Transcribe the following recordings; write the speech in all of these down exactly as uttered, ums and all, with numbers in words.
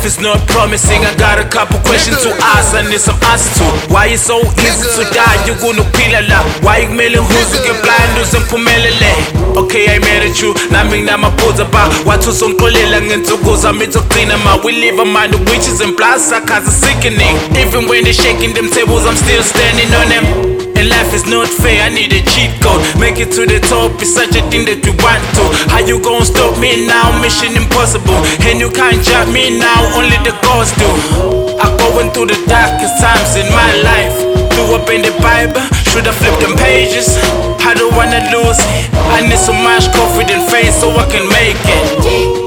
is not promising. I got a couple questions to ask, I need some answers to. Why it's so easy to die, you gonna pila la. Why you mailing who's to get blind, lose and pumelele. Okay, I made it true, nami namabuza ba. Watu sonkolela ngenzukuza mitoktina ma. We live among the witches and plaza, cause it's sickening. Even when they're shaking them tables, I'm still standing on them. And life is not fair, I need a cheat code. Make it to the top, it's such a thing that we want to. How you gon' stop me now? Mission impossible. And you can't judge me now, only the gods do. I'm going through the darkest times in my life. Threw up in the Bible, should've flipped them pages. I don't wanna lose it, I need so much confident faith so I can make it.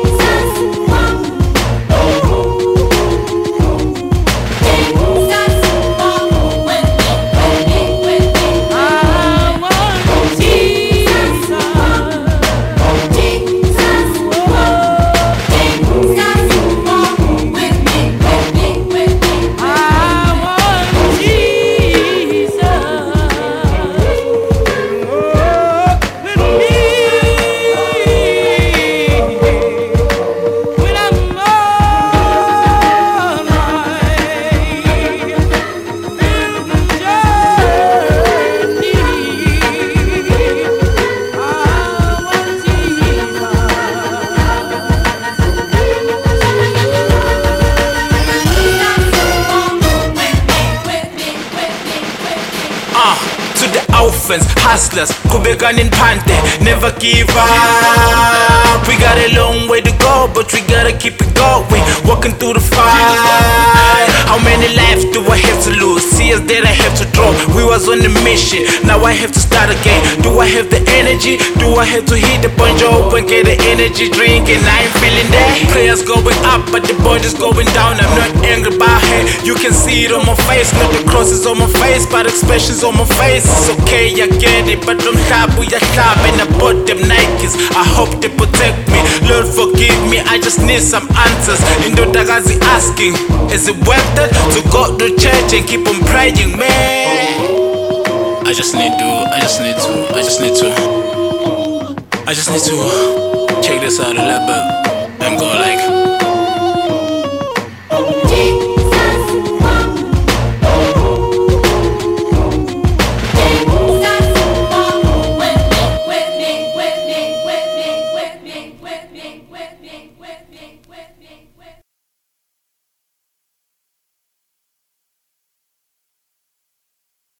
Uh, to the orphans, hustlers, Kubekan in Pante, never give up. We got a long way to go, but we gotta keep it going. Walking through the fight. How many lives do I have to lose? Years that I have to draw. We was on a mission, now I have to start again. Do I have the energy? Do I have to hit the punch up and get the energy drink? And I ain't feeling that. Prayers going up, but the body's going down. I'm not angry about it. You can see it on my face. Not the crosses on my face, but expressions on my face. It's okay, I get it, but I'm happy, I club and I bought them Nikes. I hope they protect me. Lord forgive me, I just need some answers. Indodagazi asking, is it worth it to go to church and keep on praying, man? I just need to, I just need to, I just need to, I just need to check this out a little bit and go like